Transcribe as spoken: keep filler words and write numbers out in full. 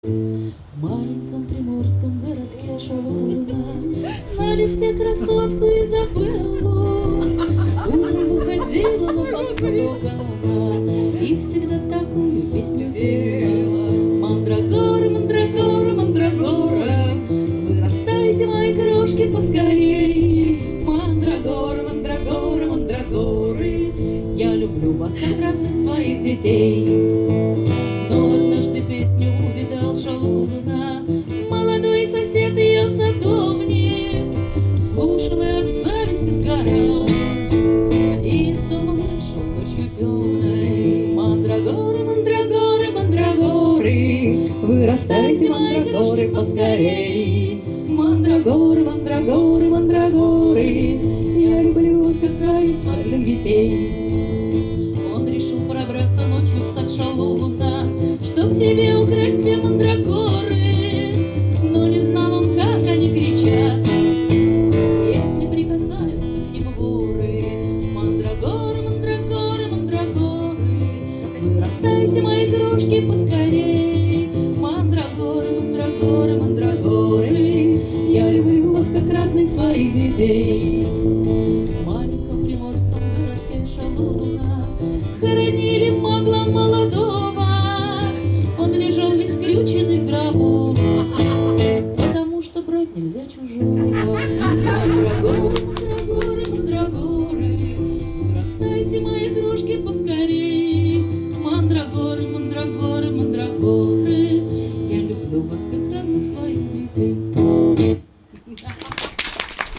В маленьком приморском городке Шалуна знали все красотку Изабеллу. Утром выходила на восток она и всегда такую песню пела. Мандрагора, мандрагора, мандрагора, вырастайте, мои крошки, поскорей. Мандрагора, мандрагора, мандрагоры, я люблю вас, как родных своих детей. Но однажды песню увидал Шалуна, молодой сосед ее садовник, слушал и от зависти сгорал, и из дома вышел ночью темной. Мандрагоры, мандрагоры, мандрагоры, вырастайте, мои крошки, поскорей. Мандрагоры, мандрагоры, мандрагоры, я люблю вас, как своих родных детей. Он решил пробраться ночью в сад Шалуна, чтоб себе украсть те мандрагоры, но не знал он, как они кричат, если прикасаются к ним воры. Мандрагоры, мандрагоры, мандрагоры, вырастайте, мои крошки, поскорей. Мандрагоры, мандрагоры, мандрагоры, я люблю вас, как родных своих детей. В маленьком приморском городке Шалуна хоронили